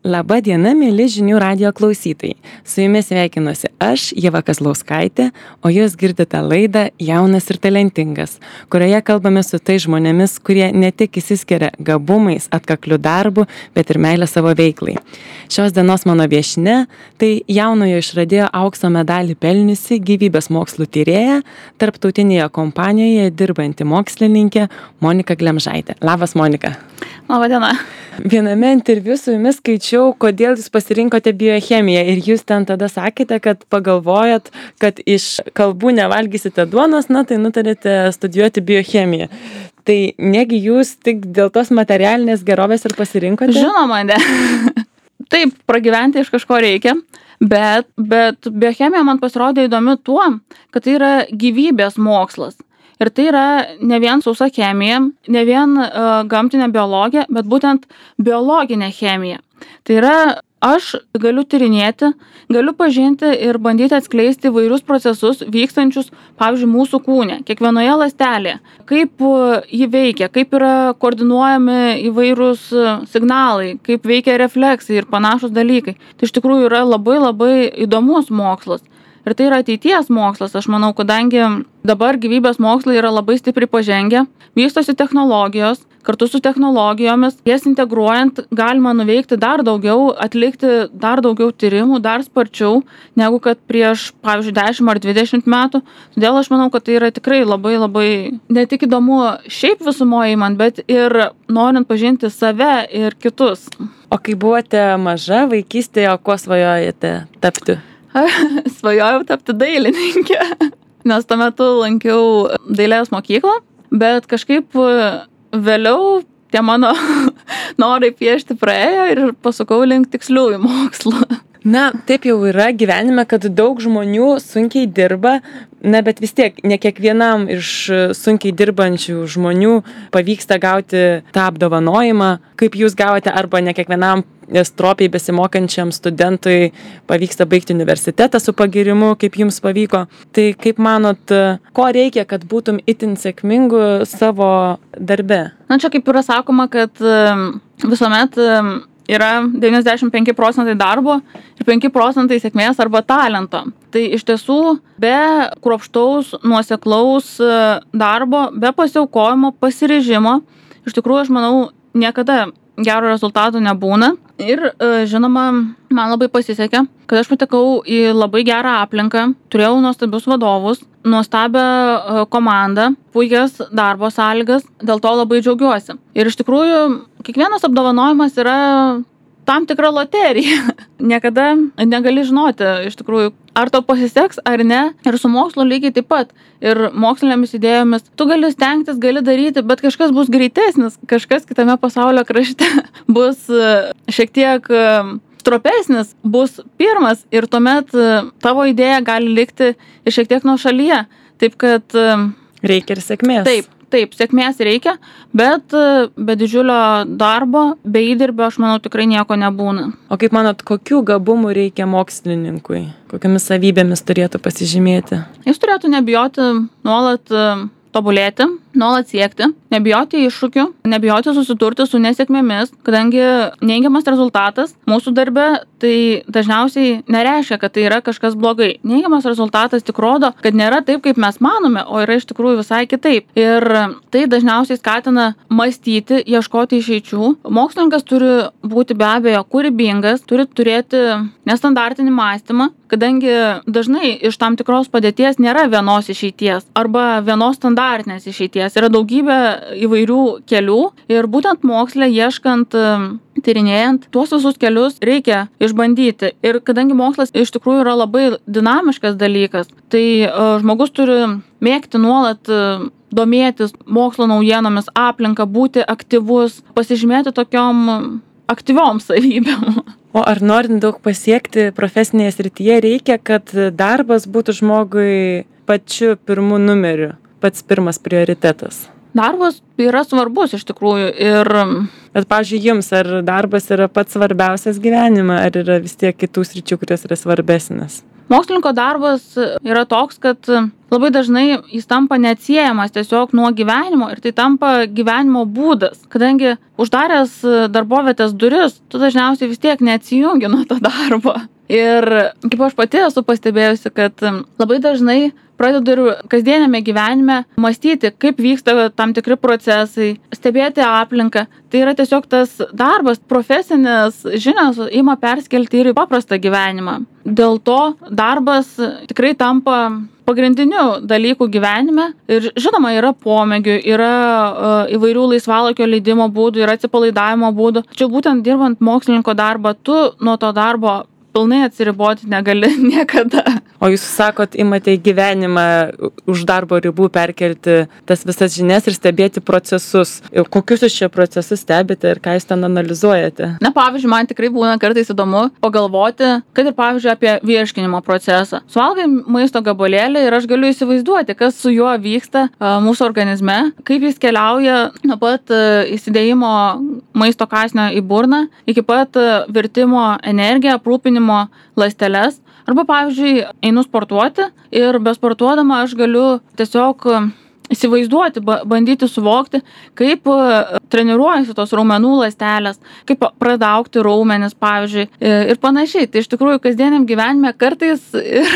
Labą dieną, mėly žinių radijo klausytojai. Su jumis sveikinuosi aš, Ieva Kazlauskaitė, o jūs girdite laidą Jaunas ir talentingas, kurioje kalbame su tai žmonėmis, kurie ne tik išsiskiria gabumais, atkakliu darbu, bet ir meilę savo veiklai. Šios dienos mano viešnia - tai jaunojo išradėjo aukso medalį pelniusi gyvybės mokslų tyrėja, tarptautinėje kompanijoje dirbanti mokslininkė Monika Glemžaitė. Labas, Monika. Labą dieną. Viename interviu su jumis skaičiau, kodėl jūs pasirinkote biochemiją ir jūs ten tada sakėte, kad pagalvojat, kad iš kalbų nevalgysite duonos, tai nutarėte studijuoti biochemiją. Tai negi jūs tik dėl tos materialinės gerovės ir pasirinkote? Žinoma, ne. Taip, pragyventi iš kažko reikia, bet biochemija man pasirodė įdomi tuo, kad tai yra gyvybės mokslas. Ir tai yra ne vien sausa chemija, ne vien gamtinė biologija, bet būtent biologinė chemija. Tai yra, aš galiu tyrinėti, galiu pažinti ir bandyti atskleisti įvairius procesus vykstančius, pavyzdžiui, mūsų kūne, kiekvienoje ląstelėje. Kaip ji veikia, kaip yra koordinuojami įvairūs signalai, kaip veikia refleksai ir panašus dalykai. Tai iš tikrųjų yra labai labai įdomus mokslas. Ir tai yra ateities mokslas, aš manau, kadangi dabar gyvybės mokslai yra labai stipriai pažengę, vystosi technologijos, kartu su technologijomis, jas integruojant galima nuveikti dar daugiau, atlikti dar daugiau tyrimų, dar sparčiau, negu kad prieš, pavyzdžiui, 10 ar 20 metų. Todėl aš manau, kad tai yra tikrai labai labai ne tik įdomu šiaip visumoje įmant, bet ir norint pažinti save ir kitus. O kai buvote maža vaikystėje, kuo svajojate tapti? Svajojau tapti dailininkė, nes tuo metu lankiau dailės mokyklą, bet kažkaip vėliau tie mano norai piešti praėjo ir pasukau link tiksliųjų mokslų. Na, taip jau yra gyvenime, kad daug žmonių sunkiai dirba, bet vis tiek ne kiekvienam iš sunkiai dirbančių žmonių pavyksta gauti tą apdovanojimą, kaip jūs gavote, arba ne kiekvienam stropiai besimokančiam studentui pavyksta baigti universitetą su pagyrimu, kaip jums pavyko. Tai kaip manot, ko reikia, kad būtum itin sėkmingu savo darbe? Na, čia kaip yra sakoma, kad visuomet yra 95% darbo ir 5% sėkmės arba talento. Tai iš tiesų be kruopštaus, nuoseklaus darbo, be pasiaukojimo, pasiryžimo, iš tikrųjų, aš manau, niekada gero rezultato nebūna. Ir žinoma, man labai pasisekė, kad aš patekau į labai gerą aplinką, turėjau nuostabius vadovus, nuostabią komandą, puikias darbo sąlygas, dėl to labai džiaugiuosi. Ir iš tikrųjų, kiekvienas apdovanojimas yra tam tikra loterija. Niekada negali žinoti, iš tikrųjų, ar tau pasiseks ar ne. Ir su mokslo lygiai taip pat. Ir mokslinėmis idėjomis tu gali stengtis, gali daryti, bet kažkas bus greitesnis, kažkas kitame pasaulio krašte bus šiek tiek stropesnis, bus pirmas ir tuomet tavo idėja gali likti ir šiek tiek nuošalyje. Taip kad reikia ir sėkmės. Taip, sėkmės reikia, bet be didžiulio darbo, be įdirbio, aš manau, tikrai nieko nebūna. O kaip manot, kokių gabumų reikia mokslininkui? Kokiamis savybėmis turėtų pasižymėti? Jis turėtų nebijoti nuolat tobulėti, nuolat siekti, nebijoti iššūkių, nebijoti susidurti su nesėkmėmis, kadangi neigiamas rezultatas mūsų darbe tai dažniausiai nereiškia, kad tai yra kažkas blogai. Neigiamas rezultatas tik rodo, kad nėra taip, kaip mes manome, o yra iš tikrųjų visai kitaip. Ir tai dažniausiai skatina mąstyti, ieškoti išeičių. Mokslininkas turi būti be abejo kūrybingas, turi turėti nestandartinį mąstymą, kadangi dažnai iš tam tikros padėties nėra vienos išeities arba vienos standartinės išeities. Yra daugybė įvairių kelių ir būtent moksle ieškant, tyrinėjant, tuos visus kelius reikia išbandyti. Ir kadangi mokslas iš tikrųjų yra labai dinamiškas dalykas, tai žmogus turi mėgti nuolat domėtis mokslo naujienomis, aplinką, būti aktyvus, pasižymėti tokiom aktyviom savybėm. O ar norint daug pasiekti profesinėje srityje reikia, kad darbas būtų žmogui pačiu pirmu numeriu, pats pirmas prioritetas? Darbas yra svarbus iš tikrųjų ir... Bet, pavyzdžiui, jums ar darbas yra pats svarbiausias gyvenime, ar yra vis tiek kitų sričių, kurios yra svarbesnės? Mokslininko darbas yra toks, kad labai dažnai jis tampa neatsiejamas tiesiog nuo gyvenimo ir tai tampa gyvenimo būdas. Kadangi uždaręs darbovietės duris, tu dažniausiai vis tiek neatsijungi nuo to darbo. Ir kaip aš pati esu pastebėjusi, kad labai dažnai pradedu ir kasdienėme gyvenime mąstyti, kaip vyksta tam tikri procesai, stebėti aplinką. Tai yra tiesiog tas darbas, profesinės žinios ima perskelti ir į paprastą gyvenimą. Dėl to darbas tikrai tampa pagrindiniu dalykų gyvenime. Ir žinoma, yra pomėgių, yra įvairių laisvalaikio leidimo būdų, yra atsipalaidavimo būdų. Tačiau būtent dirbant mokslininko darbą, tu nuo to darbo pilnai atsiriboti negali niekada. O jūs sakot, imate į gyvenimą už darbo ribų perkelti tas visas žinias ir stebėti procesus. Kokius jūs čia procesus stebite ir ką jūs ten analizuojate? Na, pavyzdžiui, man tikrai būna kartais įdomu pagalvoti, kad ir, pavyzdžiui, apie virškinimo procesą. Suvalgai maisto gabalėlį ir aš galiu įsivaizduoti, kas su juo vyksta mūsų organizme, kaip jis keliauja nuo pat įsidėjimo maisto kąsnio į burną iki pat virtimo energiją, aprūpinimo ląsteles. Arba, pavyzdžiui, einu sportuoti ir besportuodama aš galiu tiesiog įsivaizduoti, bandyti suvokti, kaip treniruojasi tos raumenų ląstelės, kaip pradeda augti raumenis, pavyzdžiui, ir panašiai. Tai iš tikrųjų kasdieniam gyvenime kartais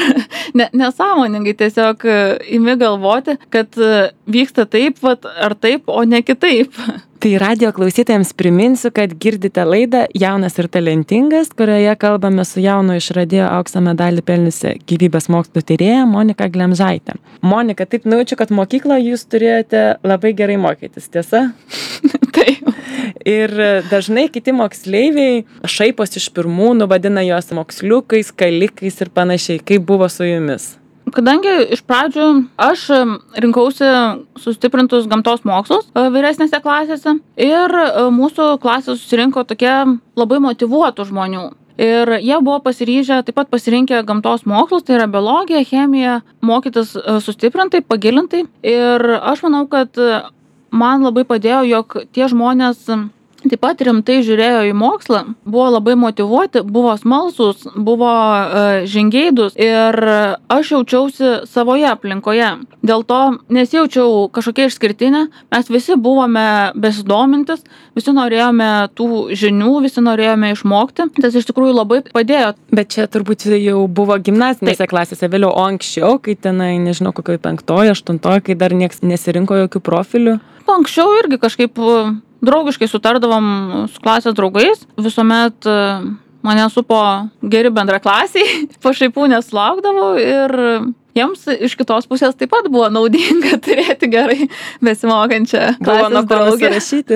nesąmoningai tiesiog imi galvoti, kad vyksta taip, ar taip, o ne kitaip. Tai radijo klausytojams priminsiu, kad girdite laidą Jaunas ir talentingas, kurioje kalbame su jaunu išradėjo aukso medalį pelniusia gyvybės mokslų tyrėja Monika Glemžaitė. Monika, taip nujaučiu, kad mokykloje jūs turėjote labai gerai mokytis, tiesa? Taip. Ir dažnai kiti moksleiviai šaiposi iš pirmūnų, vadina juos moksliukais, kalikais ir panašiai. Kaip buvo su jumis? Kadangi iš pradžių aš rinkausi sustiprintus gamtos mokslus vyresnėse klasėse ir mūsų klasė susirinko tokie labai motyvuotų žmonių. Ir jie buvo pasiryžę taip pat pasirinkę gamtos mokslus, tai yra biologija, chemija, mokytis sustiprintai, pagilintai. Ir aš manau, kad man labai padėjo, jog tie žmonės taip pat rimtai žiūrėjo į mokslą, buvo labai motyvuoti, buvo smalsūs, buvo žingeidūs ir aš jaučiausi savoje aplinkoje. Dėl to nesijaučiau kažkokia išskirtinė, mes visi buvome besidomintis, visi norėjome tų žinių, visi norėjome išmokti. Tas iš tikrųjų labai padėjo. Bet čia turbūt jau buvo gimnazinėse klasėse vėliau, o anksčiau, kai tenai, nežinau, kokioje 5-oje, 8-oje, kai dar niekas nesirinko jokių profilių. Anksčiau irgi kažkaip draugiškai sutardavom su klasės draugais, visuomet mane supo geri bendraklasiai, pašaipų nesulaukdavau ir jiems iš kitos pusės taip pat buvo naudinga turėti gerai besimokančią klasės draugę.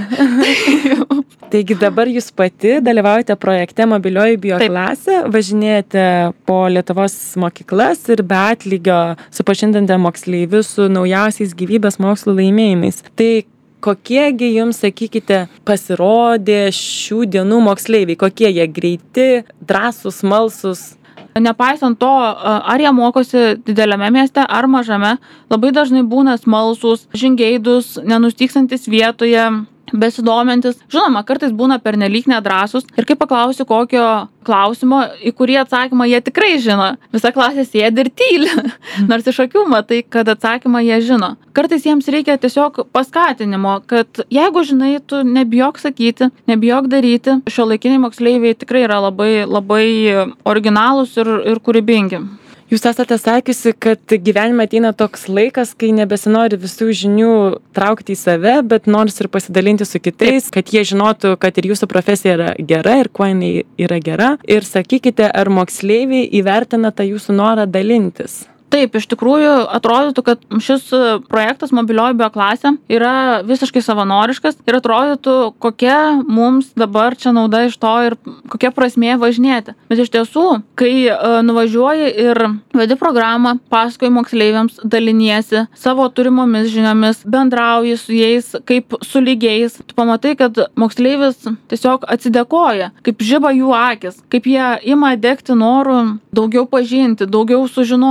Taigi dabar jūs pati dalyvaujate projekte Mobilioji bioklasė, važinėjate po Lietuvos mokyklas ir be atlygio supažindinate moksleivius su naujausiais gyvybės mokslų laimėjimais. Tai kokiegi jums, sakykite, pasirodė šių dienų moksleiviai? Kokie jie greiti, drąsūs, smalsūs? Nepaisant to, ar jie mokosi dideliame mieste ar mažame, labai dažnai būna smalsūs, žingeidūs, nenustyksantis vietoje, besidomintis. Žinoma, kartais būna pernelyg nedrąsūs ir kai paklausiu kokio klausimo, į kurį atsakymą jie tikrai žino, visa klasė sėdi ir tyli, nors iš akių matai, kad atsakymą jie žino. Kartais jiems reikia tiesiog paskatinimo, kad jeigu žinai, tu nebijok sakyti, nebijok daryti. Šiuolaikiniai moksleiviai tikrai yra labai originalūs ir kūrybingi. Jūs esate sakiusi, kad gyvenime ateina toks laikas, kai nebesinori visų žinių traukti į save, bet nors ir pasidalinti su kitais, kad jie žinotų, kad ir jūsų profesija yra gera ir kuo jinai yra gera. Ir sakykite, ar moksleiviai įvertina tą jūsų norą dalintis? Taip, iš tikrųjų atrodytų, kad šis projektas Mobilioji bioklasė yra visiškai savanoriškas ir atrodytų, kokia mums dabar čia nauda iš to ir kokia prasmė važinėti. Bet iš tiesų, kai nuvažiuoji ir vedi programą, pasakoji moksleiviams, daliniesi savo turimomis žiniomis, bendrauji su jais kaip su lygiais, tu pamatai, kad moksleivis tiesiog atsidėkoja, kaip žiba jų akis, kaip jie ima degti noru daugiau pažinti, daugiau sužinoti.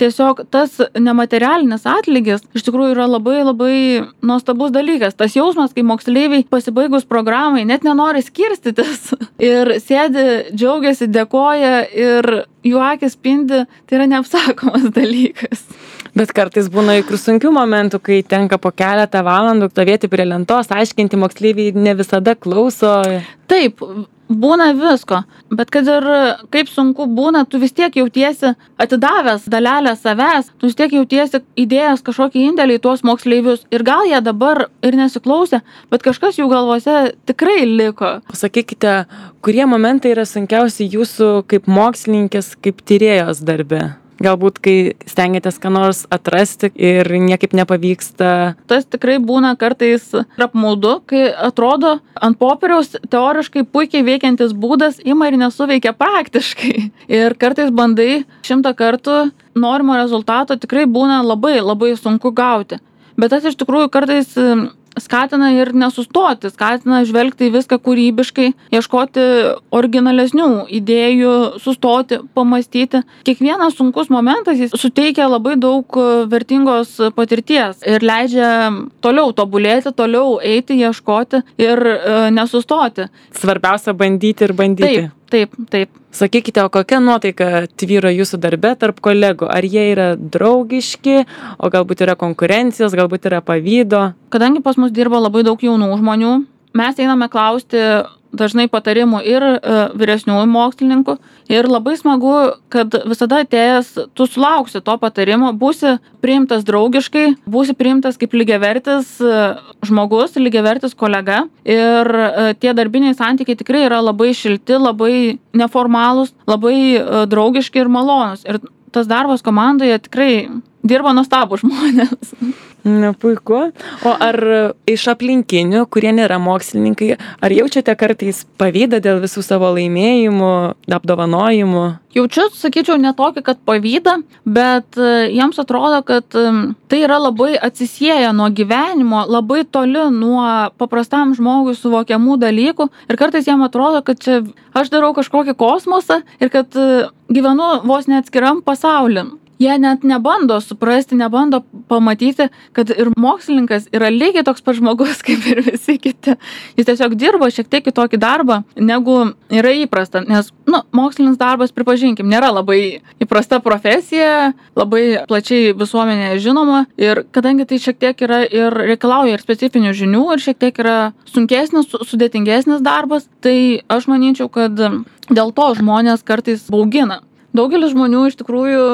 tiesiog tas nematerialinis atlygis iš tikrųjų yra labai labai nuostabus dalykas. Tas jausmas, kai moksleiviai pasibaigus programai net nenori skirstytis ir sėdi, džiaugiasi, dėkoja ir jų akys spindi, tai yra neapsakomas dalykas. Bet kartais būna juk ir sunkių momentų, kai tenka po keletą valandų stovėti prie lentos, aiškinti, moksleiviai ne visada klauso. Taip, būna visko, bet kad ir kaip sunku būna, tu vis tiek jautiesi atidavęs dalelę savęs, tu vis tiek jautiesi įdėjęs kažkokį indėlį į tuos moksleivius. Ir gal jie dabar ir nesiklausė, bet kažkas jų galvose tikrai liko. Pasakykite, kurie momentai yra sunkiausi jūsų kaip mokslininkės, kaip tyrėjos darbe? Galbūt, kai stengiatės ką nors atrasti ir niekaip nepavyksta. Tas tikrai būna kartais apmaudu, kai atrodo ant popieriaus teoriškai puikiai veikiantis būdas ima ir nesuveikia praktiškai. Ir kartais bandai 100 kartų, norimo rezultato tikrai būna labai, labai sunku gauti. Bet tas iš tikrųjų kartais skatina ir nesustoti, skatina žvelgti į viską kūrybiškai, ieškoti originalesnių idėjų, sustoti, pamastyti. Kiekvienas sunkus momentas jis suteikia labai daug vertingos patirties ir leidžia toliau tobulėti, toliau eiti, ieškoti ir nesustoti. Svarbiausia bandyti ir bandyti. Taip. Sakykite, o kokia nuotaika tvyro jūsų darbe tarp kolegų? Ar jie yra draugiški, o galbūt yra konkurencijos, galbūt yra pavydo? Kadangi pas mus dirba labai daug jaunų žmonių, mes einame klausti dažnai patarimų ir vyresniųjų mokslininkų. Ir labai smagu, kad visada atėjęs tu sulauksi to patarimo, būsi priimtas draugiškai, būsi priimtas kaip lygiavertis žmogus, lygiavertis kolega. Ir tie darbiniai santykiai tikrai yra labai šilti, labai neformalūs, labai draugiški ir malonūs. Ir tas darbas komandoje tikrai dirba nuostabūs žmonės. Na, puiku. O ar iš aplinkinių, kurie nėra mokslininkai, ar jaučiate kartais pavydą dėl visų savo laimėjimų, apdovanojimų? Jaučiu, sakyčiau, ne tokį, kad pavydą, bet jiems atrodo, kad tai yra labai atsisieję nuo gyvenimo, labai toli nuo paprastam žmogui suvokiamų dalykų. Ir kartais jiems atrodo, kad čia aš darau kažkokį kosmosą ir kad gyvenu vos neatskiram pasaulim. Jie net nebando suprasti, nebando pamatyti, kad ir mokslininkas yra lygiai toks pat žmogus kaip ir visi kiti. Jis tiesiog dirba šiek tiek kitokį darbą, negu yra įprasta. Nes, mokslinis darbas, pripažinkim, nėra labai įprasta profesija, labai plačiai visuomenėje žinoma. Ir kadangi tai šiek tiek yra ir reikalauja ir specifinių žinių, ir šiek tiek yra sunkesnis, sudėtingesnis darbas, tai aš manyčiau, kad dėl to žmonės kartais baugina. Daugelis žmonių iš tikrųjų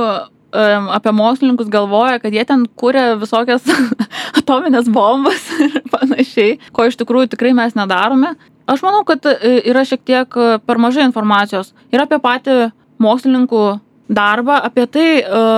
apie mokslininkus galvoja, kad jie ten kuria visokias atominės bombas ir panašiai, ko iš tikrųjų tikrai mes nedarome. Aš manau, kad yra šiek tiek per mažai informacijos ir apie patį mokslininkų darbą, apie tai,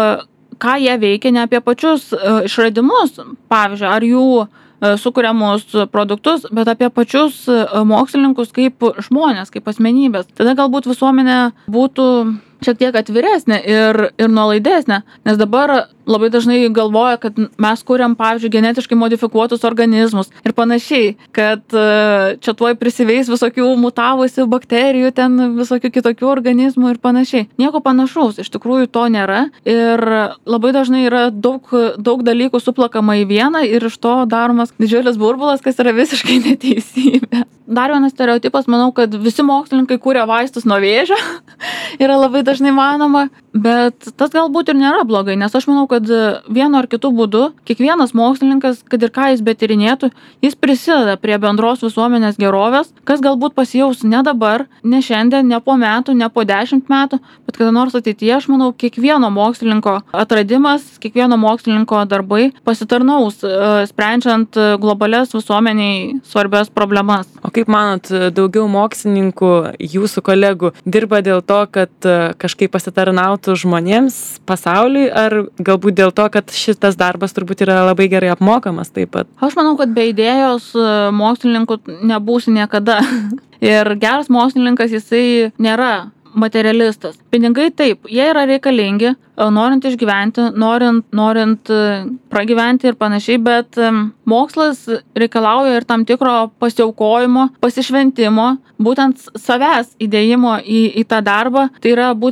ką jie veikia, ne apie pačius išradimus, pavyzdžiui, ar jų sukuriamus produktus, bet apie pačius mokslininkus kaip žmonės, kaip asmenybės. Tada galbūt visuomenė būtų šiek tiek atviresnė ir nuolaidesnė, nes dabar labai dažnai galvoja, kad mes kuriam, pavyzdžiui, genetiškai modifikuotus organizmus ir panašiai, kad čia tuoj prisiveis visokių mutavusių bakterijų, ten visokių kitokių organizmų ir panašiai. Nieko panašaus, iš tikrųjų to nėra ir labai dažnai yra daug dalykų suplakama į vieną ir iš to daromas didžiulis burbulas, kas yra visiškai neteisybė. Dar vienas stereotipas, manau, kad visi mokslininkai kūrė vaistus nuo vėžio, yra labai dažnai manoma, bet tas galbūt ir nėra blogai, nes aš manau, kad vienu ar kitu būdu kiekvienas mokslininkas, kad ir ką jis betyrinėtų, jis prisideda prie bendros visuomenės gerovės, kas galbūt pasijaus ne dabar, ne šiandien, ne po metų, ne po 10 metų, bet kada nors ateityje, aš manau, kiekvieno mokslininko atradimas, kiekvieno mokslininko darbai pasitarnaus, sprendžiant globalias visuomeniai svarbias problemas. O kaip manot, daugiau mokslininkų, jūsų kolegų, dirba dėl to, kad kažkaip pasitarnautų žmonėms, pasauliui, ar galbūt dėl to, kad šitas darbas turbūt yra labai gerai apmokamas taip pat? Aš manau, kad be idėjos mokslininkų nebūsi niekada. Ir geras mokslininkas, jisai nėra materialistas. Pinigai taip, jie yra reikalingi, norint išgyventi, norint pragyventi ir panašiai, bet mokslas reikalauja ir tam tikro pasiaukojimo, pasišventimo, būtent savęs įdėjimo į tą darbą. Tai yra būtent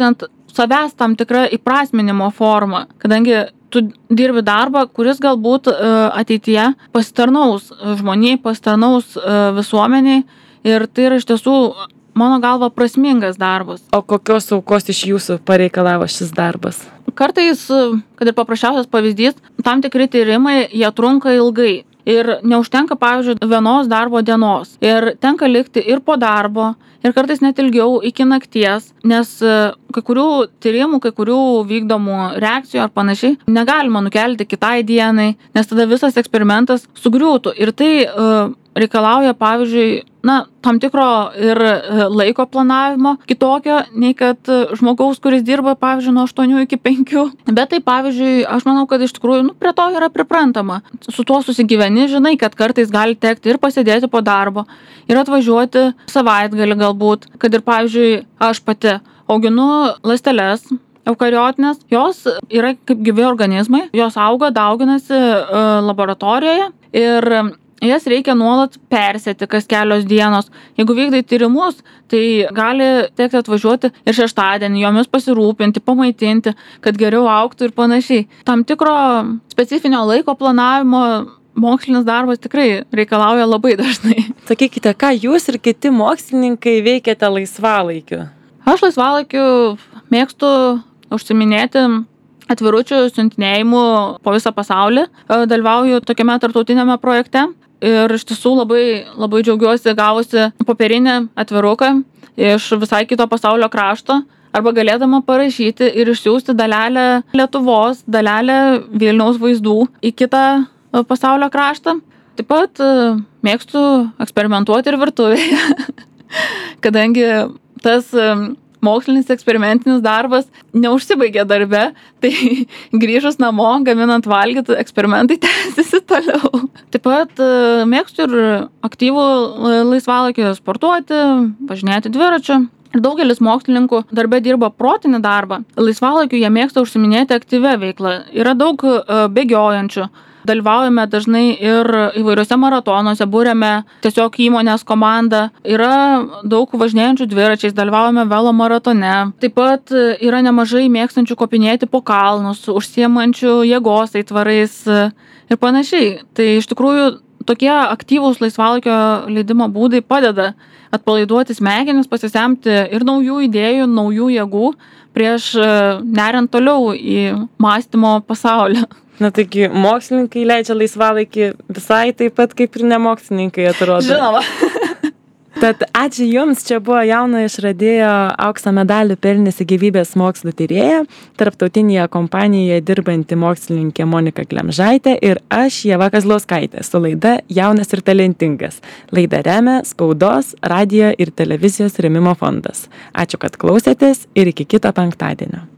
savęs tam tikra įprasminimo forma, kadangi tu dirbi darbą, kuris galbūt ateityje pasitarnaus žmoniai, pasitarnaus visuomeniai ir tai yra iš tiesų, mano galva, prasmingas darbas. O kokios aukos iš jūsų pareikalavo šis darbas? Kartais, kad ir paprasčiausias pavyzdys, tam tikri tyrimai, jie trunka ilgai. Ir neužtenka, pavyzdžiui, vienos darbo dienos. Ir tenka likti ir po darbo, ir kartais net ilgiau iki nakties, nes kai kurių tyrimų, kai kurių vykdomų reakcijų ar panašiai negalima nukelti kitai dienai, nes tada visas eksperimentas sugriūtų. Ir tai reikalauja, pavyzdžiui, tam tikro ir laiko planavimo kitokio, nei kad žmogaus, kuris dirba, pavyzdžiui, nuo 8 iki 5. Bet tai, pavyzdžiui, aš manau, kad iš tikrųjų prie to yra priprantama. Su tuo susigyveni, žinai, kad kartais gali tekti ir pasėdėti po darbo, ir atvažiuoti savaitgalį galbūt, kad ir, pavyzdžiui, aš pati auginu ląsteles eukariotinės, jos yra kaip gyvi organizmai, jos auga, dauginasi laboratorijoje ir jas reikia nuolat persėti kas kelios dienos. Jeigu vykdai tyrimus, tai gali tekti atvažiuoti ir šeštadienį, jomis pasirūpinti, pamaitinti, kad geriau augtų ir panašiai. Tam tikro specifinio laiko planavimo mokslinis darbas tikrai reikalauja labai dažnai. Sakykite, ką jūs ir kiti mokslininkai veikiate laisvalaikiu? Aš laisvalaikiu mėgstu užsiminėti atviručių siuntinėjimų po visą pasaulį. Dalyvauju tokiame tarptautiniame projekte. Ir iš tiesų labai džiaugiuosi gavusi popierinį atviruką iš visai kito pasaulio krašto, arba galėdama parašyti ir išsiųsti dalelę Lietuvos, dalelę Vilniaus vaizdų į kitą pasaulio kraštą. Taip pat mėgstu eksperimentuoti ir virtuvėje, kadangi tas mokslinis eksperimentinis darbas neužsibaigė darbe, tai grįžus namo, gaminant valgyti, eksperimentai tęsiasi toliau. Taip pat mėgstu ir aktyvų laisvalaikį sportuoti, važinėti dviračiu. Ir daugelis mokslininkų darbe dirba protinį darbą. Laisvalaikiu jie mėgsta užsiminėti aktyvę veiklą. Yra daug bėgiojančių. Dalyvaujame dažnai ir įvairiuose maratonuose, būrėme tiesiog įmonės komandą. Yra daug važinėjančių dviračiais, dalyvaujame velo maratone. Taip pat yra nemažai mėgstančių kopinėti po kalnus, užsiemančių jėgos aitvarais ir panašiai. Tai iš tikrųjų tokie aktyvūs laisvalaikio leidimo būdai padeda atpalaiduoti smegenis, pasisemti ir naujų idėjų, naujų jėgų prieš neriant toliau į mąstymo pasaulį. Na taigi, mokslininkai leidžia laisvalaikį visai taip pat kaip ir nemokslininkai, atrodo. Žinoma. Tad ačiū Jums, čia buvo jauno išradėjo aukso medalių pelniusi gyvybės mokslų tyrėja, tarptautinėje kompanijoje dirbanti mokslininkė Monika Glemžaitė ir aš, Ieva Kazlauskaitė, su laida Jaunas ir talentingas. Laidą remia Spaudos, radijo ir televizijos rėmimo fondas. Ačiū, kad klausėtės ir iki kito penktadienio.